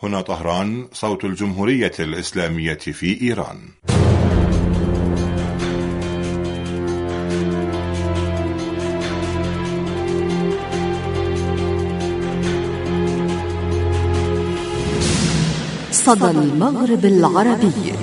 هنا طهران، صوت الجمهورية الإسلامية في إيران. صدى المغرب العربي.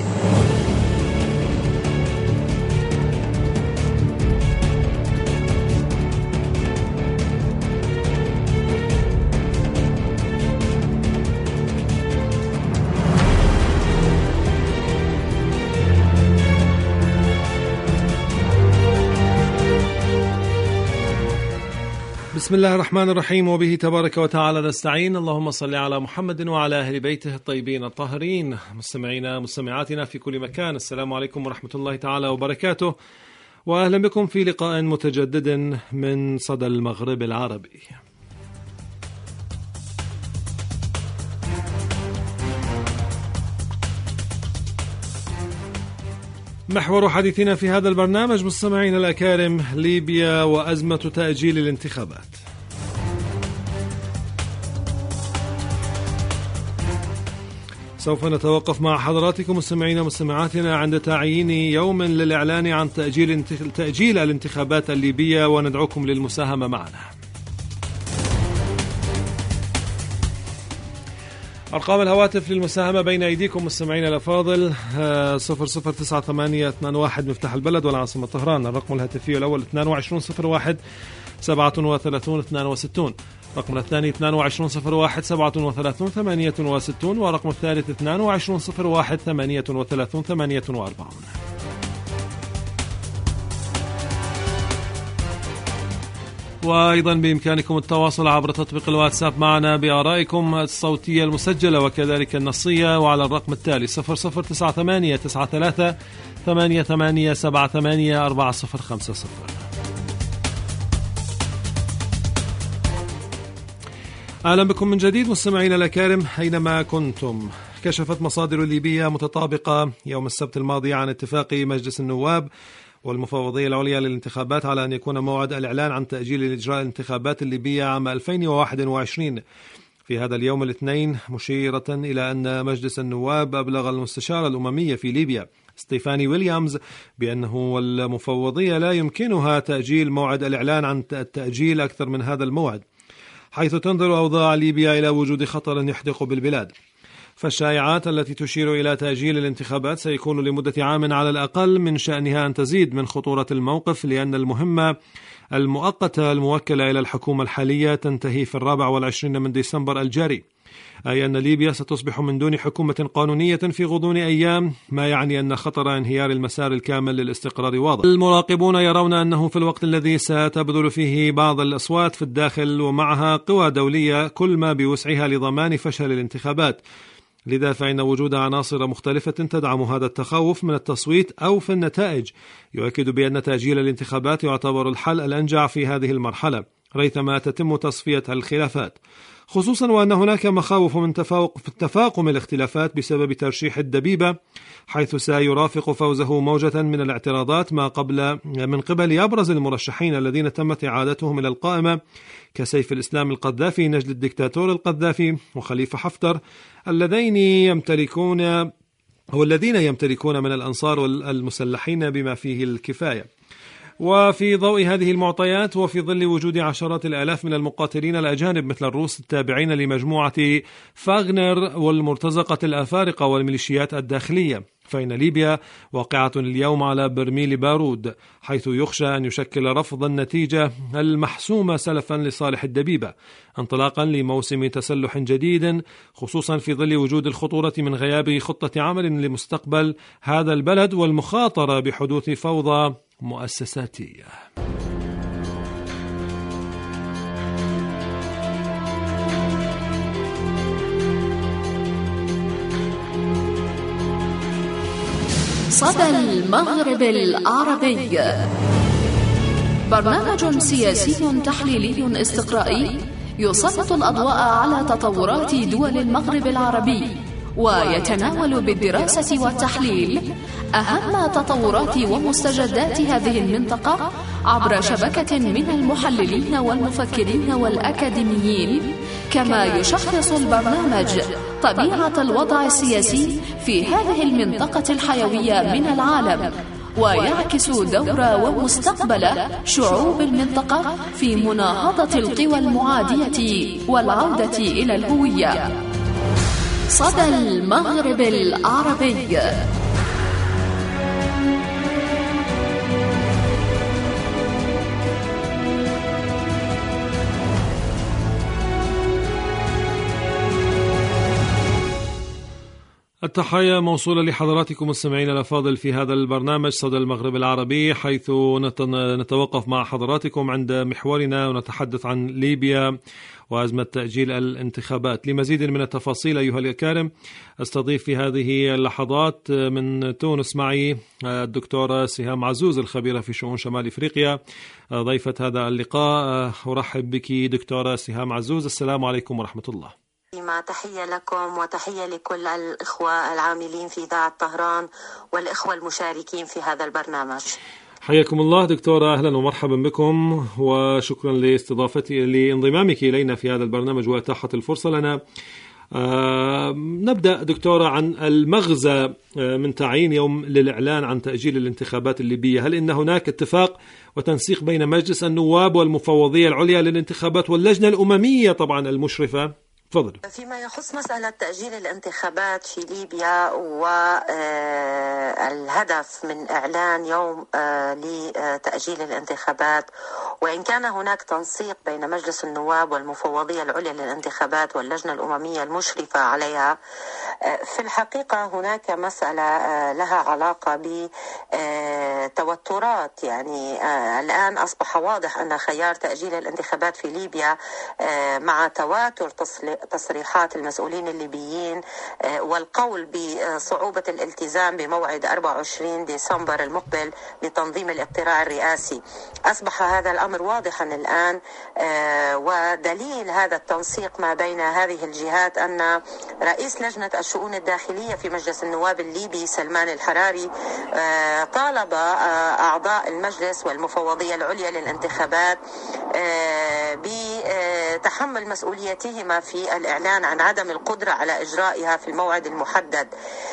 بسم الله الرحمن الرحيم، وبه تبارك وتعالى نستعين. اللهم صل على محمد وعلى أهل بيته الطيبين الطاهرين. مستمعينا مستمعاتنا في كل مكان، السلام عليكم ورحمة الله تعالى وبركاته، وأهلا بكم في لقاء متجدد من صدى المغرب العربي. محور حديثنا في هذا البرنامج مستمعينا الأكارم ليبيا وأزمة تأجيل الانتخابات. سوف نتوقف مع حضراتكم مستمعينا ومستمعاتنا عند تعيين يوم للإعلان عن تأجيل الانتخابات الليبية، وندعوكم للمساهمة معنا. أرقام الهواتف للمساهمة بين أيديكم مستمعينا الأفاضل: 009821 مفتاح البلد والعاصمة طهران. الرقم الهاتفي الأول 2201 37 62، رقم الثاني 2201 37 68، ورقم الثالث 2201 38 48. وأيضا بإمكانكم التواصل عبر تطبيق الواتساب معنا بآرائكم الصوتية المسجلة وكذلك النصية، وعلى الرقم التالي 009893 8878 4050. أهلا بكم من جديد مستمعينا الأكارم أينما كنتم. كشفت مصادر ليبية متطابقة يوم السبت الماضي عن اتفاق مجلس النواب والمفوضية العليا للانتخابات على أن يكون موعد الإعلان عن تأجيل إجراء الانتخابات الليبية عام 2021 في هذا اليوم الاثنين، مشيرة إلى أن مجلس النواب أبلغ المستشار الأممي في ليبيا ستيفاني ويليامز بأنه والمفوضية لا يمكنها تأجيل موعد الإعلان عن التأجيل أكثر من هذا الموعد، حيث تنظر أوضاع ليبيا إلى وجود خطر يحدق بالبلاد. فالشائعات التي تشير إلى تأجيل الانتخابات سيكون لمدة عام على الأقل من شأنها أن تزيد من خطورة الموقف، لأن المهمة المؤقتة الموكلة إلى الحكومة الحالية تنتهي في 24 من ديسمبر الجاري، أي أن ليبيا ستصبح من دون حكومة قانونية في غضون أيام، ما يعني أن خطر انهيار المسار الكامل للاستقرار واضح. المراقبون يرون أنه في الوقت الذي ستبذل فيه بعض الأصوات في الداخل ومعها قوى دولية كل ما بوسعها لضمان فشل الانتخابات، لذا فإن وجود عناصر مختلفة تدعم هذا التخوف من التصويت أو في النتائج يؤكد بأن تأجيل الانتخابات يعتبر الحل الأنجع في هذه المرحلة ريثما تتم تصفية الخلافات، خصوصا وأن هناك مخاوف من تفاقم الاختلافات بسبب ترشيح الدبيبة، حيث سيرافق فوزه موجة من الاعتراضات من قبل أبرز المرشحين الذين تمت إعادتهم إلى القائمة كسيف الإسلام القذافي نجل الدكتاتور القذافي وخليفة حفتر الذين يمتلكون من الأنصار والمسلحين بما فيه الكفاية. وفي ضوء هذه المعطيات وفي ظل وجود عشرات الآلاف من المقاتلين الأجانب مثل الروس التابعين لمجموعة فاغنر والمرتزقة الأفارقة والميليشيات الداخلية، فإن ليبيا واقعة اليوم على برميل بارود، حيث يخشى أن يشكل رفض النتيجة المحسومة سلفا لصالح الدبيبة انطلاقا لموسم تسلح جديد، خصوصا في ظل وجود الخطورة من غياب خطة عمل لمستقبل هذا البلد والمخاطرة بحدوث فوضى مؤسساتية. صدى المغرب العربي، برنامج سياسي تحليلي استقرائي يسلط الأضواء على تطورات دول المغرب العربي، ويتناول بالدراسة والتحليل أهم تطورات ومستجدات هذه المنطقة عبر شبكة من المحللين والمفكرين والأكاديميين. كما يشخص البرنامج طبيعة الوضع السياسي في هذه المنطقة الحيوية من العالم، ويعكس دور ومستقبل شعوب المنطقة في مناهضة القوى المعادية والعودة إلى الهوية. صدى المغرب العربي. التحية موصولة لحضراتكم مستمعين الأفاضل في هذا البرنامج صدى المغرب العربي، حيث نتوقف مع حضراتكم عند محورنا ونتحدث عن ليبيا وأزمة تأجيل الانتخابات. لمزيد من التفاصيل أيها الكرام أستضيف في هذه اللحظات من تونس معي الدكتورة سهام عزوز الخبيرة في شؤون شمال إفريقيا ضيفة هذا اللقاء. أرحب بك دكتورة سهام عزوز، السلام عليكم ورحمة الله. تحية لكم وتحية لكل الإخوة العاملين في إذاعة طهران والإخوة المشاركين في هذا البرنامج. حياكم الله دكتورة، أهلا ومرحبا بكم، وشكرا لانضمامك إلينا في هذا البرنامج وإتاحة الفرصة لنا. نبدأ دكتورة عن المغزى من تعيين يوم للإعلان عن تأجيل الانتخابات الليبية. هل إن هناك اتفاق وتنسيق بين مجلس النواب والمفوضية العليا للانتخابات واللجنة الأممية طبعا المشرفة؟ تفضل. فيما يخص مسألة تأجيل الانتخابات في ليبيا والهدف من إعلان يوم لتأجيل الانتخابات، وإن كان هناك تنسيق بين مجلس النواب والمفوضية العليا للانتخابات واللجنة الأممية المشرفة عليها، في الحقيقة هناك مسألة لها علاقة بتوترات. يعني الآن أصبح واضح أن خيار تأجيل الانتخابات في ليبيا مع تواتر تصريحات المسؤولين الليبيين والقول بصعوبة الالتزام بموعد 24 ديسمبر المقبل لتنظيم الاقتراع الرئاسي، أصبح هذا الأمر واضحا الآن. ودليل هذا التنسيق ما بين هذه الجهات أن رئيس لجنة الشؤون الداخلية في مجلس النواب الليبي سلمان الحراري طالب أعضاء المجلس والمفوضية العليا للانتخابات بتحمل مسؤوليتهما في الإعلان عن عدم القدرة على إجرائها في الموعد المحدد.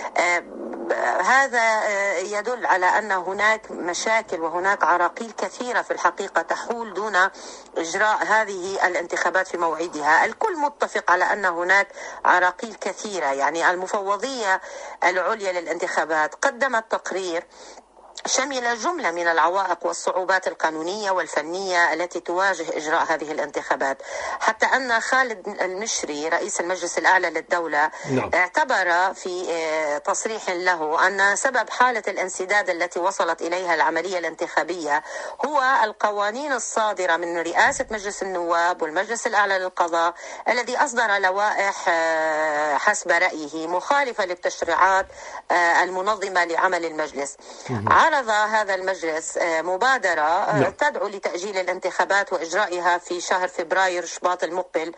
هذا يدل على أن هناك مشاكل وهناك عراقيل كثيرة في الحقيقة تحول دون إجراء هذه الانتخابات في موعدها. الكل متفق على أن هناك عراقيل كثيرة. يعني المفوضية العليا للانتخابات قدمت تقرير شمل جملة من العوائق والصعوبات القانونية والفنية التي تواجه إجراء هذه الانتخابات، حتى أن خالد المشري رئيس المجلس الأعلى للدولة اعتبر في تصريح له أن سبب حالة الانسداد التي وصلت إليها العملية الانتخابية هو القوانين الصادرة من رئاسة مجلس النواب والمجلس الأعلى للقضاء الذي أصدر لوائح حسب رأيه مخالفة للتشريعات المنظمة لعمل المجلس. عرض هذا المجلس مبادرة تدعو لتأجيل الانتخابات وإجرائها في شهر فبراير شباط المقبل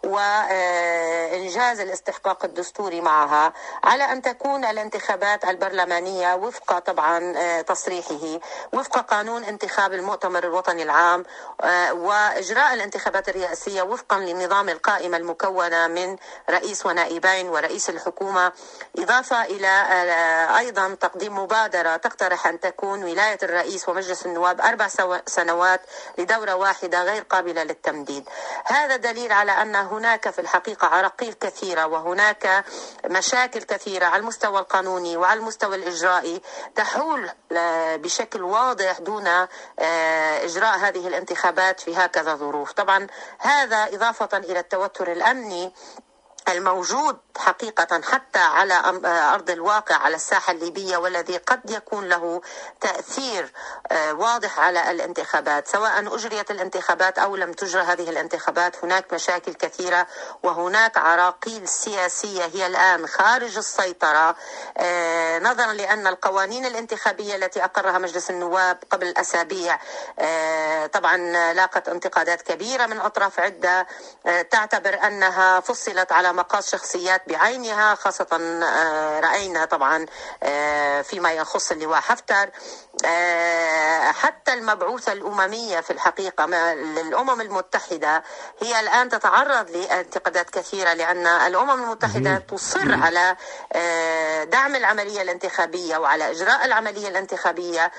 وإنجاز الاستحقاق الدستوري معها، على أن تكون الانتخابات البرلمانية وفق طبعا تصريحه وفق قانون انتخاب المؤتمر الوطني العام، وإجراء الانتخابات الرئاسية وفقا لنظام القائمة المكونة من رئيس ونائبين ورئيس الحكومة، إضافة إلى أيضا تقديم مبادرة تقترح أن تكون ولاية الرئيس ومجلس النواب 4 سنوات لدورة واحدة غير قابلة للتمديد. هذا دليل على أن هناك في الحقيقة عراقيل كثيرة وهناك مشاكل كثيرة على المستوى القانوني وعلى المستوى الإجرائي تحول بشكل واضح دون إجراء هذه الانتخابات في هكذا ظروف. طبعا هذا إضافة إلى التوتر الأمني الموجود حقيقة حتى على أرض الواقع على الساحة الليبية، والذي قد يكون له تأثير واضح على الانتخابات سواء أجريت الانتخابات أو لم تجرى هذه الانتخابات. هناك مشاكل كثيرة وهناك عراقيل سياسية هي الآن خارج السيطرة، نظرا لأن القوانين الانتخابية التي أقرها مجلس النواب قبل أسابيع طبعا لاقت انتقادات كبيرة من أطراف عدة تعتبر أنها فصلت على مقاس شخصيات بعينها، خاصة رأينا طبعا فيما يخص اللواء حفتر. حتى المبعوثة الأممية في الحقيقة للأمم المتحدة هي الآن تتعرض لانتقادات كثيرة، لأن الأمم المتحدة تصر على دعم العملية الانتخابية وعلى إجراء العملية الانتخابية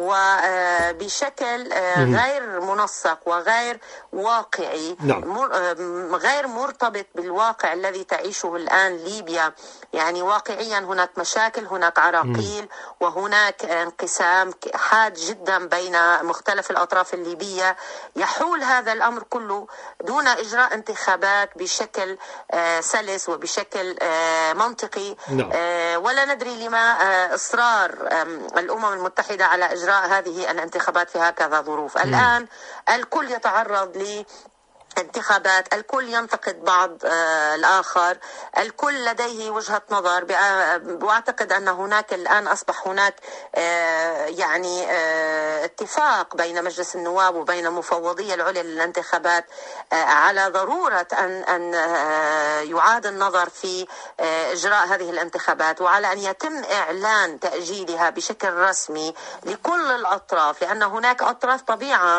وبشكل غير منسق وغير واقعي، غير مرتبط بالواقع الذي تعيشه الآن ليبيا. يعني واقعيا هناك مشاكل، هناك عراقيل، وهناك انقسام حاد جدا بين مختلف الأطراف الليبية. يحول هذا الأمر كله دون إجراء انتخابات بشكل سلس وبشكل منطقي. ولا ندري لما إصرار الأمم المتحدة على إجراء هذه الانتخابات في هكذا ظروف. الآن الكل يتعرض انتخابات، الكل ينتقد بعض الآخر، الكل لديه وجهة نظر. وأعتقد أن هناك الآن أصبح هناك يعني اتفاق بين مجلس النواب وبين المفوضية العليا للانتخابات على ضرورة أن يعاد النظر في إجراء هذه الانتخابات، وعلى أن يتم إعلان تأجيلها بشكل رسمي لكل الأطراف، لأن هناك أطراف طبيعة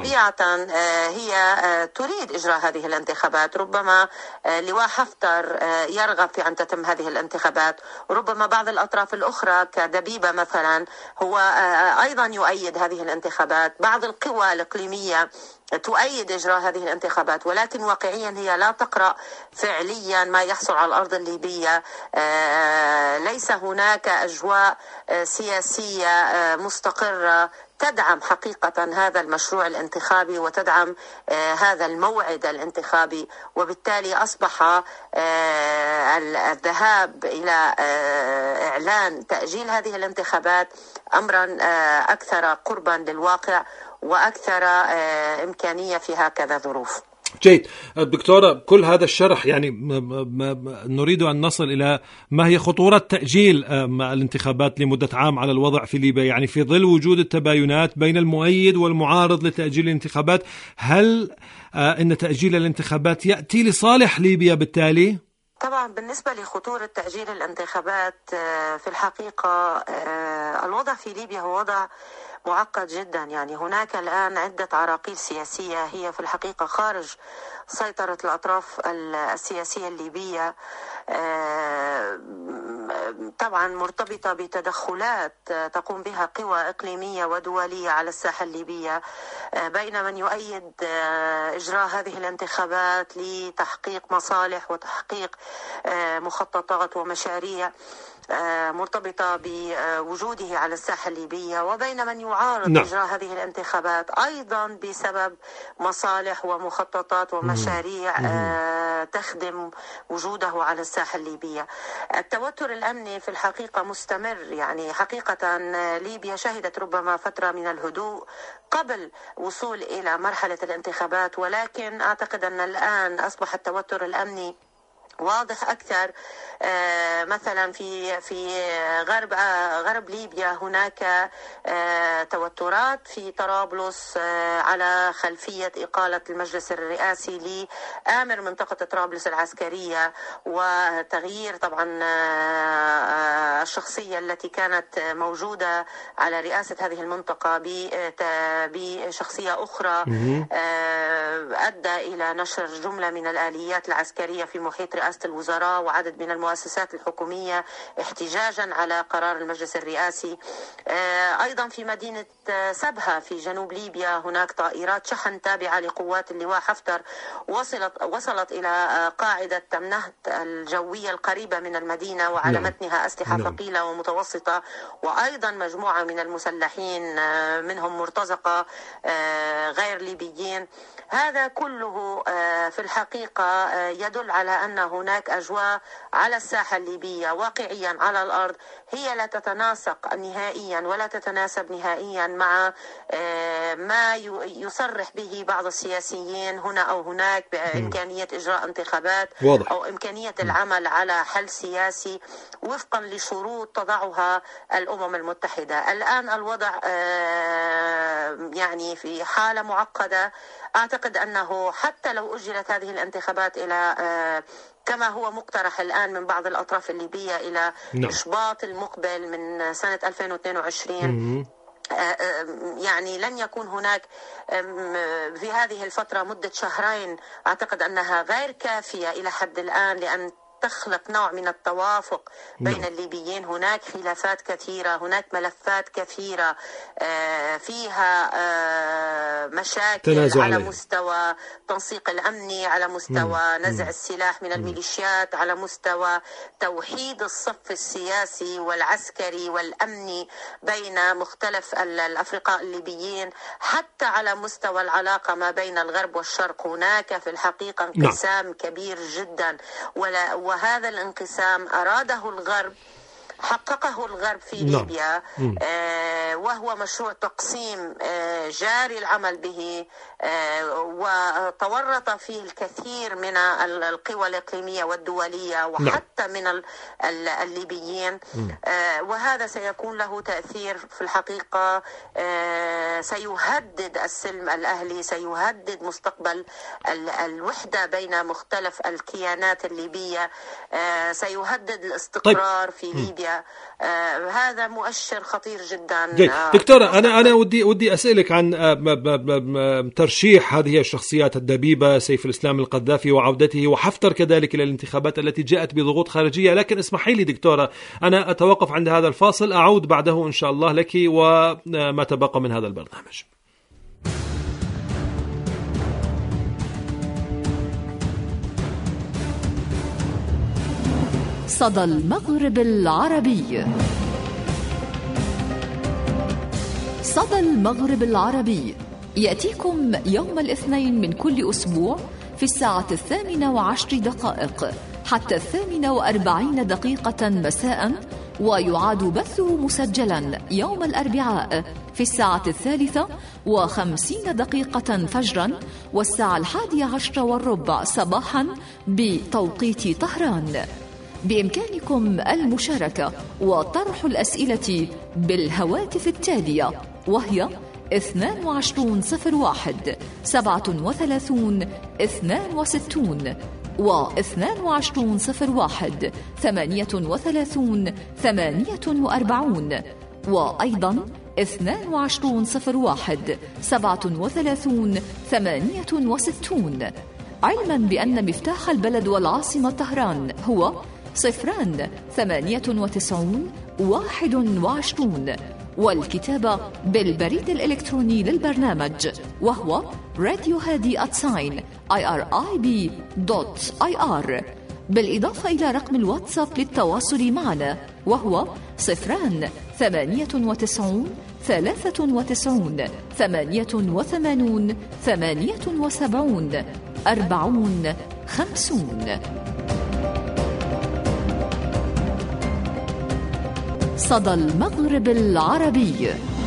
هي تريد إجراء هذه الانتخابات. ربما لواء حفتر يرغب في أن تتم هذه الانتخابات، ربما بعض الأطراف الأخرى كدبيبة مثلا هو أيضا يؤيد هذه الانتخابات، بعض القوى الإقليمية تؤيد إجراء هذه الانتخابات، ولكن واقعيا هي لا تقرأ فعليا ما يحصل على الأرض الليبية. ليس هناك أجواء سياسية مستقرة تدعم حقيقة هذا المشروع الانتخابي وتدعم هذا الموعد الانتخابي، وبالتالي أصبح الذهاب إلى إعلان تأجيل هذه الانتخابات أمرا أكثر قربا للواقع وأكثر إمكانية في هكذا ظروف. جيد دكتورة، كل هذا الشرح يعني نريد أن نصل إلى ما هي خطورة تأجيل الانتخابات لمدة عام على الوضع في ليبيا، يعني في ظل وجود التباينات بين المؤيد والمعارض لتأجيل الانتخابات. هل إن تأجيل الانتخابات يأتي لصالح ليبيا بالتالي؟ طبعا بالنسبة لخطورة تأجيل الانتخابات في الحقيقة الوضع في ليبيا هو وضع معقد جدا. يعني هناك الآن عدة عراقيل سياسية هي في الحقيقة خارج سيطرة الأطراف السياسية الليبية، طبعا مرتبطة بتدخلات تقوم بها قوى إقليمية ودولية على الساحة الليبية، بين من يؤيد إجراء هذه الانتخابات لتحقيق مصالح وتحقيق مخططات ومشاريع مرتبطة بوجوده على الساحة الليبية، وبين من يعارض إجراء هذه الانتخابات أيضا بسبب مصالح ومخططات ومشاريع تخدم وجوده على الساحة الليبية. التوتر الأمني في الحقيقة مستمر. يعني حقيقة ليبيا شهدت ربما فترة من الهدوء قبل وصول إلى مرحلة الانتخابات، ولكن أعتقد أن الآن أصبح التوتر الأمني واضح أكثر. مثلا في غرب ليبيا هناك توترات في طرابلس على خلفية إقالة المجلس الرئاسي لآمر منطقة طرابلس العسكرية، وتغيير طبعا الشخصية التي كانت موجودة على رئاسة هذه المنطقة بشخصية أخرى أدى إلى نشر جملة من الآليات العسكرية في محيط رئاسة الوزراء وعدد من المؤسسات الحكومية احتجاجا على قرار المجلس الرئاسي. أيضا في مدينة سبها في جنوب ليبيا هناك طائرات شحن تابعة لقوات اللواء حفتر وصلت إلى قاعدة تمنهت الجوية القريبة من المدينة، وعلى متنها أسلحة ثقيلة ومتوسطة، وأيضا مجموعة من المسلحين منهم مرتزقة غير ليبيين. هذا كله في الحقيقة يدل على أن هناك أجواء على الساحة الليبية واقعيا على الأرض هي لا تتناسق نهائيا ولا تتناسب نهائيا مع ما يصرح به بعض السياسيين هنا أو هناك بإمكانية إجراء انتخابات أو إمكانية العمل على حل سياسي وفقا لشروط تضعها الأمم المتحدة. الآن الوضع يعني في حالة معقدة. أعتقد أنه حتى لو أجلت هذه الانتخابات إلى كما هو مقترح الآن من بعض الأطراف الليبية إلى إشباط المقبل من سنة 2022، يعني لن يكون هناك في هذه الفترة مدة شهرين. أعتقد أنها غير كافية إلى حد الآن لأن تخلق نوع من التوافق بين الليبيين. هناك خلافات كثيرة، هناك ملفات كثيرة فيها مشاكل على مستوى التنسيق الأمني، على مستوى نزع السلاح من الميليشيات، على مستوى توحيد الصف السياسي والعسكري والأمني بين مختلف الأفرقاء الليبيين، حتى على مستوى العلاقة ما بين الغرب والشرق. هناك في الحقيقة انقسام كبير جدا، وهذا الانقسام أراده الغرب، حققه الغرب في ليبيا، وهو مشروع تقسيم جاري العمل به، وتورط فيه الكثير من القوى الإقليمية والدولية وحتى من الليبيين، وهذا سيكون له تأثير في الحقيقة، سيهدد السلم الأهلي، سيهدد مستقبل الوحدة بين مختلف الكيانات الليبية، سيهدد الاستقرار في ليبيا. هذا مؤشر خطير جدا. دكتورة، أنا ودي أسألك عن ترشيح هذه الشخصيات الدبيبة، سيف الإسلام القذافي وعودته، وحفتر كذلك إلى الانتخابات التي جاءت بضغوط خارجية. لكن اسمحي لي دكتورة، أنا أتوقف عند هذا الفاصل، أعود بعده إن شاء الله لك وما تبقى من هذا البرنامج. صدى المغرب العربي. صدى المغرب العربي يأتيكم يوم الاثنين من كل أسبوع في الساعة 18:10 حتى 48 مساء، ويعاد بثه مسجلا يوم الأربعاء في الساعة 3:50 فجرا والساعة 11:15 صباحا بتوقيت طهران. بإمكانكم المشاركة وطرح الأسئلة بالهواتف التالية، وهي 2201 37 62 و2201 38 48 وأيضا 2201 37 68، علما بأن مفتاح البلد والعاصمة طهران هو 098 21، والكتابة بالبريد الإلكتروني للبرنامج وهو radiohadi@irib.ir، بالإضافة إلى رقم الواتساب للتواصل معنا وهو 098 93 88 78 40 50. صدى المغرب العربي.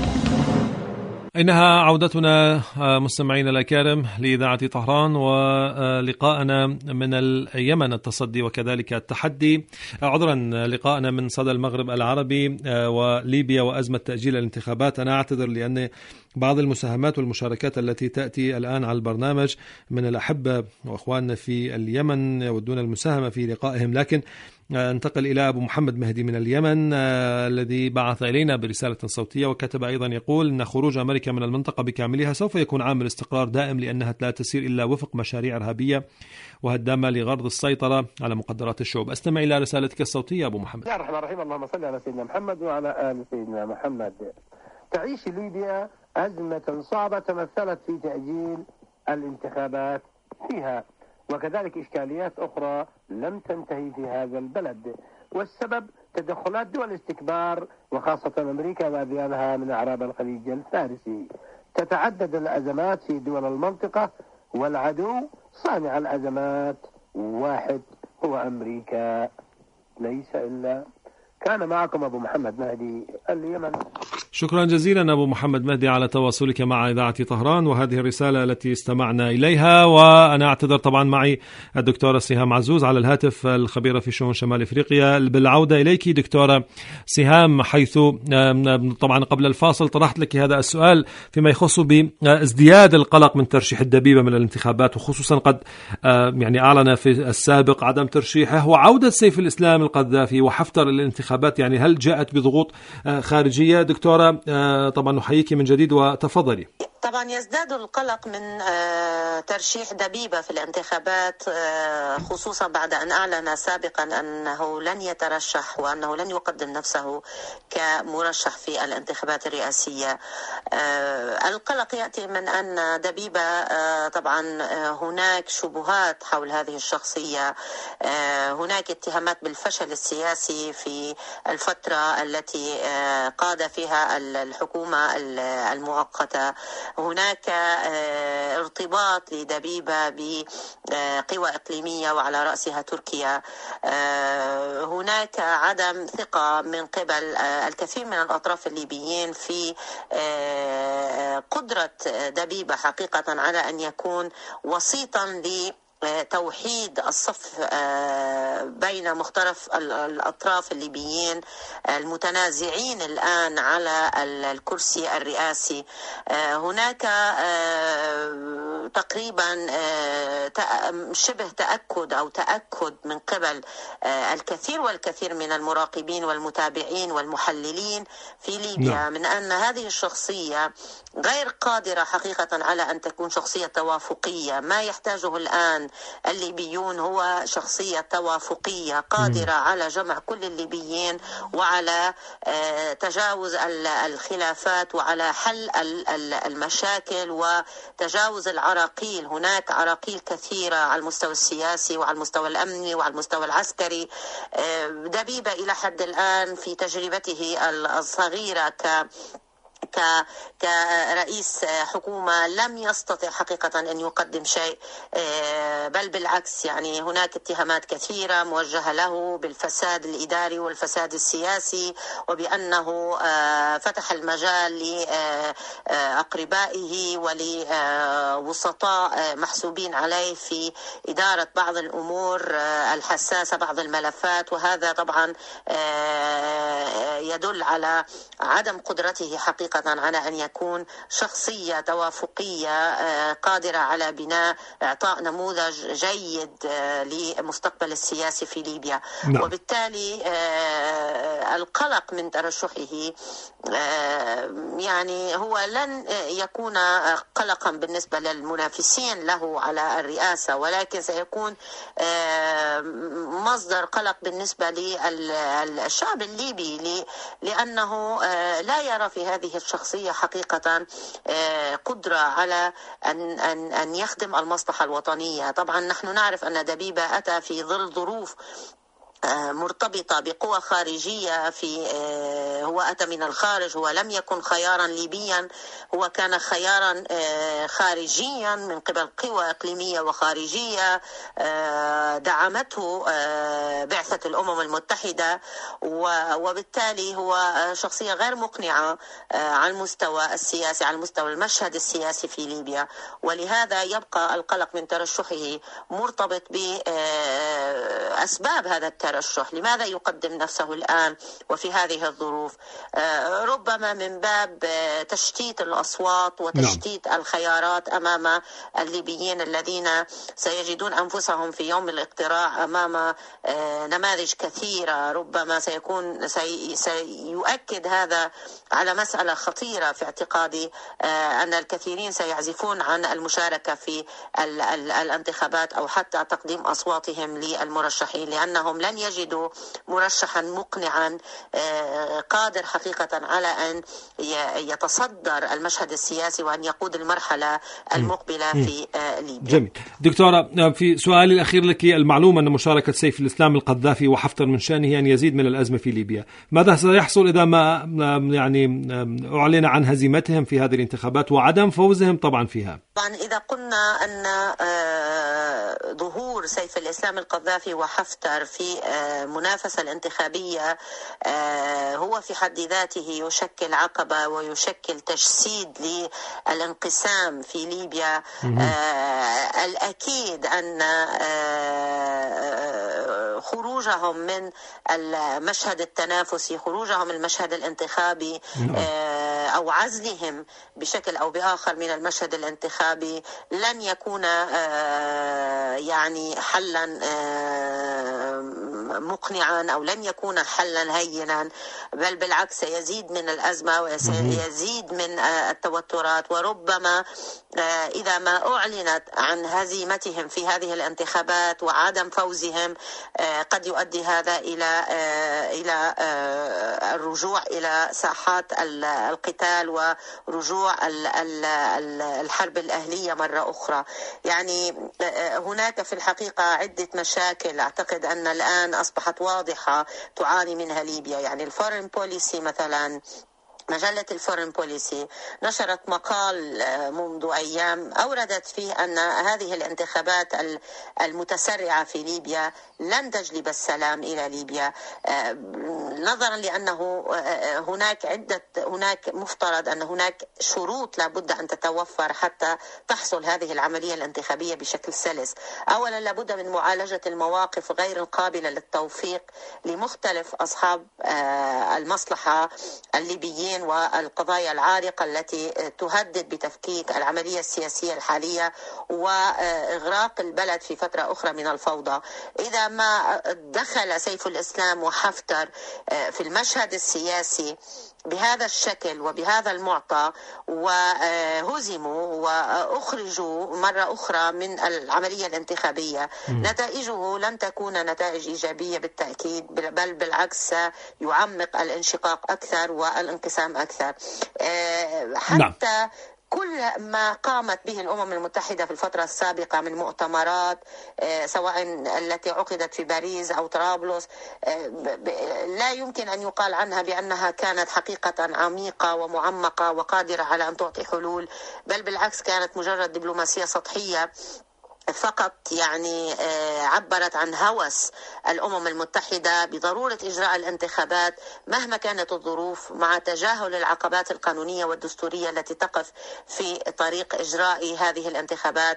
إنها عودتنا مستمعين الأكارم لإذاعة طهران، ولقاءنا من اليمن التصدي وكذلك التحدي، لقاءنا من صدى المغرب العربي وليبيا وأزمة تأجيل الانتخابات. أنا أعتذر لأن بعض المساهمات والمشاركات التي تأتي الآن على البرنامج من الأحبة وأخواننا في اليمن يودون المساهمة في لقائهم، لكن انتقل إلى أبو محمد مهدي من اليمن الذي بعث إلينا برسالة صوتية وكتب أيضا يقول إن خروج أمريكا من المنطقة بكاملها سوف يكون عامل استقرار دائم، لأنها لا تسير إلا وفق مشاريع إرهابية وهدامة لغرض السيطرة على مقدرات الشعوب. أستمع إلى رسالتك الصوتية أبو محمد. بسم الله الرحمن الرحيم. اللهم صل على سيدنا محمد وعلى آل سيدنا محمد. تعيش ليبيا أزمة صعبة تمثلت في تأجيل الانتخابات فيها، وكذلك إشكاليات أخرى لم تنتهي في هذا البلد، والسبب تدخلات دول الاستكبار وخاصة أمريكا وأذيالها من أعراب الخليج الفارسي. تتعدد الأزمات في دول المنطقة، والعدو صانع الأزمات واحد هو أمريكا، ليس إلا كان معكم أبو محمد مهدي اليمن. شكرا جزيلا أبو محمد مهدي على تواصلك مع إذاعة طهران وهذه الرسالة التي استمعنا إليها. وأنا أعتذر طبعا معي الدكتورة سهام عزوز على الهاتف، الخبيرة في شؤون شمال إفريقيا. بالعودة إليك دكتورة سهام، حيث طبعا قبل الفاصل طرحت لك هذا السؤال فيما يخص بازدياد القلق من ترشيح الدبيبة من الانتخابات، وخصوصا قد يعني أعلن في السابق عدم ترشيحه، وعودة سيف الإسلام القذافي وحفتر للانتخابات. يعني هل جاءت بضغوط خارجية؟ دكتورة طبعا نحييك من جديد وتفضلي. طبعا يزداد القلق من ترشيح دبيبة في الانتخابات، خصوصا بعد أن أعلن سابقا أنه لن يترشح وأنه لن يقدم نفسه كمرشح في الانتخابات الرئاسية. القلق يأتي من أن دبيبة طبعا هناك شبهات حول هذه الشخصية، هناك اتهامات بالفشل السياسي في الفترة التي قاد فيها الحكومة المؤقتة، هناك ارتباط لدبيبة بقوى إقليمية وعلى رأسها تركيا، هناك عدم ثقة من قبل الكثير من الأطراف الليبيين في قدرة دبيبة حقيقة على أن يكون وسيطا توحيد الصف بين مختلف الأطراف الليبيين المتنازعين الآن على الكرسي الرئاسي. هناك تقريبا شبه تأكد من قبل الكثير والكثير من المراقبين والمتابعين والمحللين في ليبيا من أن هذه الشخصية غير قادرة حقيقة على أن تكون شخصية توافقية. ما يحتاجه الآن الليبيون هو شخصية توافقية قادرة على جمع كل الليبيين وعلى تجاوز الخلافات وعلى حل المشاكل وتجاوز العراقيل. هناك عراقيل كثيرة على المستوى السياسي وعلى المستوى الأمني وعلى المستوى العسكري. دبيبة إلى حد الآن في تجربته الصغيرة كرئيس حكومة لم يستطع حقيقة أن يقدم شيء، بل بالعكس. يعني هناك اتهامات كثيرة موجهة له بالفساد الإداري والفساد السياسي، وبأنه فتح المجال لأقربائه ولوسطاء محسوبين عليه في إدارة بعض الأمور الحساسة، بعض الملفات، وهذا طبعا يدل على عدم قدرته حقيقة على أن يكون شخصية توافقية قادرة على بناء إعطاء نموذج جيد لمستقبل السياسي في ليبيا. وبالتالي القلق من ترشحه يعني هو لن يكون قلقا بالنسبة للمنافسين له على الرئاسة، ولكن سيكون مصدر قلق بالنسبة للشعب الليبي، لأنه لا يرى في هذه الشخصية حقيقة قدرة على أن يخدم المصلحة الوطنية. طبعا نحن نعرف أن دبيبة أتى في ظل ظروف مرتبطة بقوى خارجية. هو أتى من الخارج، هو لم يكن خيارا ليبيا، هو كان خيارا خارجيا من قبل قوى إقليمية وخارجية دعمته بعثة الأمم المتحدة، وبالتالي هو شخصية غير مقنعة على المستوى السياسي، على المستوى المشهد السياسي في ليبيا. ولهذا يبقى القلق من ترشحه مرتبط بأسباب هذا الترشح. لماذا يقدم نفسه الآن وفي هذه الظروف؟ ربما من باب تشتيت الأصوات وتشتيت الخيارات أمام الليبيين الذين سيجدون أنفسهم في يوم الاقتراع أمام نماذج كثيرة. ربما سيؤكد هذا على مسألة خطيرة في اعتقادي، أن الكثيرين سيعزفون عن المشاركة في الانتخابات أو حتى تقديم أصواتهم للمرشحين، لأنهم لن يجدوا مرشحا مقنعا قادر حقيقة على أن يتصدر المشهد السياسي وأن يقود المرحلة المقبلة في ليبيا. جميل. دكتورة، في سؤالي الأخير لك، المعلومة أن مشاركة سيف الإسلام القذافي وحفتر من شأنه أن يزيد من الأزمة في ليبيا. ماذا سيحصل إذا ما يعني أعلن عن هزيمتهم في هذه الانتخابات وعدم فوزهم طبعا فيها؟ طبعا إذا قلنا أن ظهور سيف الإسلام القذافي وحفتر في المنافسة الانتخابية هو في حد ذاته يشكل عقبة ويشكل تجسيد للانقسام في ليبيا. الأكيد أن خروجهم من المشهد التنافسي، خروجهم من المشهد الانتخابي أو عزلهم بشكل أو بآخر من المشهد الانتخابي لن يكون يعني حلا مقنعا أو لن يكون حلا هينا، بل بالعكس سيزيد من الأزمة وسيزيد من التوترات. وربما إذا ما أعلنت عن هزيمتهم في هذه الانتخابات وعدم فوزهم قد يؤدي هذا إلى الرجوع إلى ساحات القتال ورجوع الحرب الأهلية مرة أخرى. يعني هناك في الحقيقة عدة مشاكل أعتقد أن الآن أصبحت واضحة تعاني منها ليبيا. يعني الفورين بوليسي مثلا، مجلة الفورين بوليسي نشرت مقال منذ أيام أوردت فيه أن هذه الانتخابات المتسرعة في ليبيا لن تجلب السلام إلى ليبيا، نظرا لأنه هناك مفترض أن هناك شروط لابد أن تتوفر حتى تحصل هذه العملية الانتخابية بشكل سلس. أولا لابد من معالجة المواقف غير القابلة للتوفيق لمختلف أصحاب المصلحة الليبيين والقضايا العارقة التي تهدد بتفكيك العملية السياسية الحالية وإغراق البلد في فترة أخرى من الفوضى. إذا ما دخل سيف الإسلام وحفتر في المشهد السياسي بهذا الشكل وبهذا المعطى وهزموا وأخرجوا مرة أخرى من العملية الانتخابية، نتائجه لن تكون نتائج إيجابية بالتأكيد، بل بالعكس يعمق الانشقاق أكثر والانقسام أكثر. حتى كل ما قامت به الأمم المتحدة في الفترة السابقة من مؤتمرات سواء التي عقدت في باريس أو طرابلس لا يمكن أن يقال عنها بأنها كانت حقيقة عميقة ومعمقة وقادرة على أن تعطي حلول، بل بالعكس كانت مجرد دبلوماسية سطحية فقط. يعني عبرت عن هوس الأمم المتحدة بضرورة إجراء الانتخابات مهما كانت الظروف، مع تجاهل العقبات القانونية والدستورية التي تقف في طريق إجراء هذه الانتخابات،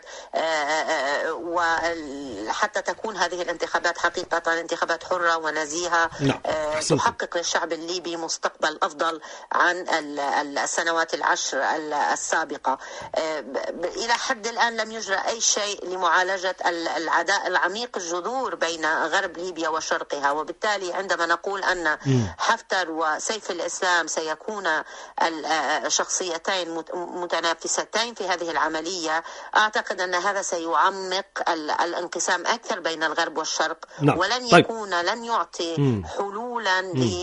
وحتى تكون هذه الانتخابات حقيقة انتخابات حرة ونزيهة تحقق للشعب الليبي مستقبل أفضل عن السنوات العشر السابقة. إلى حد الآن لم يجرى أي شيء لمعالجة العداء العميق الجذور بين غرب ليبيا وشرقها. وبالتالي عندما نقول أن حفتر وسيف الإسلام سيكون الشخصيتين متنافستين في هذه العملية، أعتقد أن هذا سيعمق الانقسام أكثر بين الغرب والشرق، لن يعطي حلولا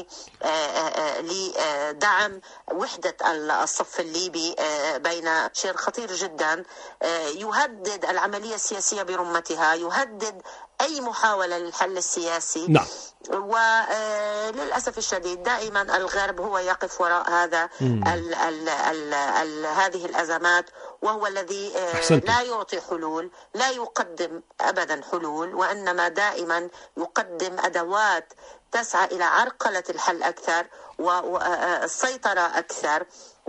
لدعم وحدة الصف الليبي بين شيء خطير جدا يهدد العملية السياسية برمتها، يهدد أي محاولة للحل السياسي. وللأسف الشديد دائما الغرب هو يقف وراء هذا هذه الأزمات، وهو الذي لا يعطي حلول، لا يقدم أبدا حلول، وإنما دائما يقدم أدوات تسعى إلى عرقلة الحل أكثر والسيطرة أكثر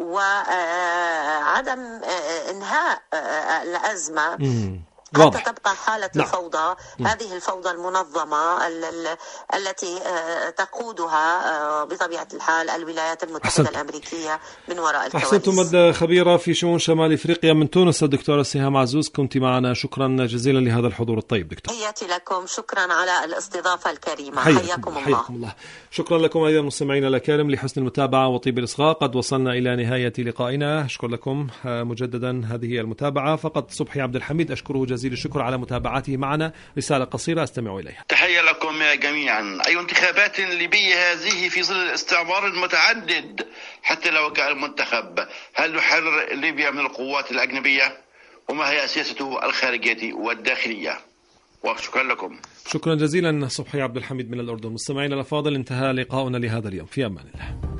وعدم إنهاء الأزمة حتى تبقى حالة الفوضى. هذه الفوضى المنظمة التي تقودها بطبيعة الحال الولايات المتحدة الأمريكية من وراء الكواليس. أحسنتم. خبيرة في شؤون شمال إفريقيا من تونس الدكتورة سهام عزوز، كنت معنا، شكرا جزيلا لهذا الحضور الطيب دكتور. تحياتي لكم، شكرا على الاستضافة الكريمة. حياكم الله. شكرا لكم أيضا مستمعينا الكرام لحسن المتابعة وطيب الإصغاء. قد وصلنا إلى نهاية لقائنا، أشكر لكم مجددا هذه المتابعة. فقط صبحي عبد الحميد أشكره جزيل الشكر على متابعته معنا. رسالة قصيرة أستمع إليها. تحية لكم جميعا. أي انتخابات ليبية هذه في ظل الاستعمار المتعدد حتى لو كان المنتخب؟ هل يحرر ليبيا من القوات الأجنبية؟ وما هي سياسته الخارجية والداخلية؟ وشكرا لكم. شكرا جزيلا صبحي عبد الحميد من الأردن. مستمعينا الأفاضل، انتهى لقاؤنا لهذا اليوم، في أمان الله.